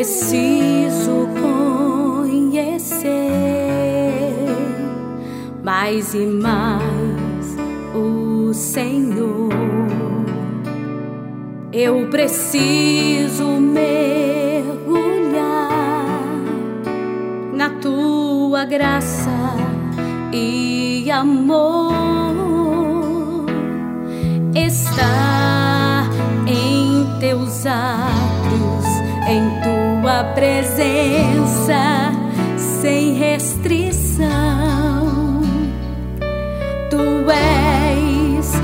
preciso conhecer mais e mais o Senhor. Eu preciso mergulhar na tua graça e amor, estar em teus atos, em tua presença, sem restrição. Tu és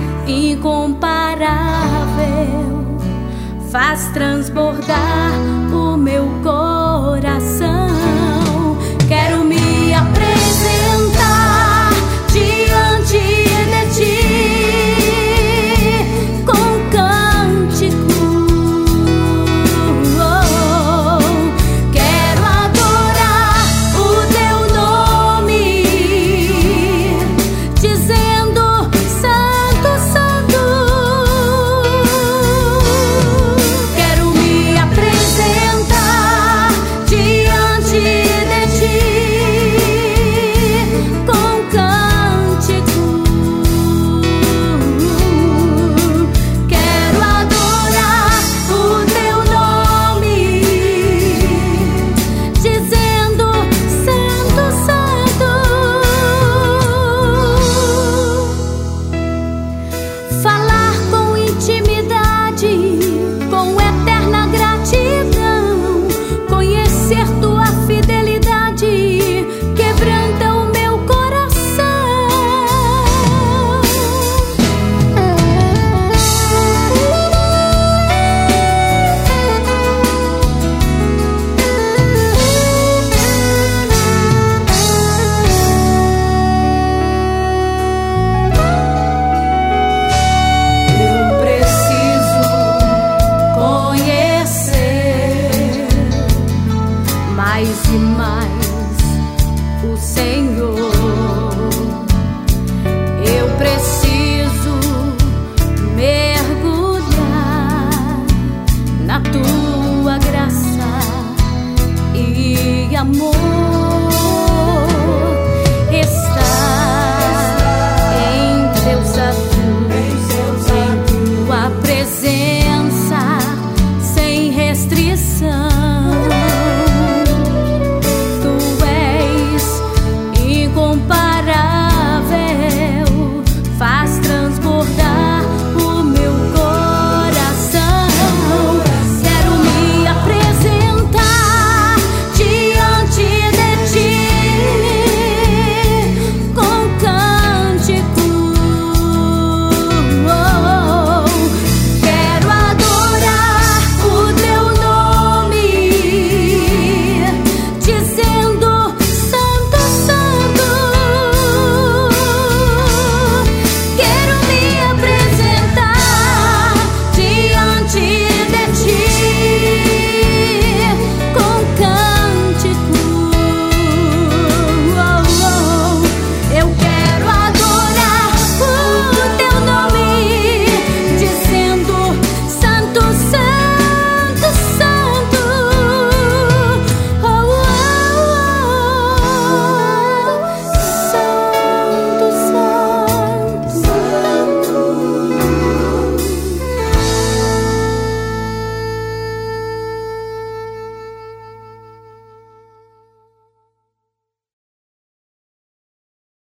incomparável, faz transbordar o meu coração. Quero me apresentar diante de ti com cântico. Quero adorar o teu nome, dizendo: Santo, Santo. Quero me apresentar diante de ti com cântico. Quero adorar o teu nome, dizendo: Santo, Santo. Falar com intimidade, com eterna gratidão, conhecer tua fidelidade, quebranta o meu coração. Eu preciso conhecer mais e mais o Senhor. Eu preciso mergulhar na tua graça e amor.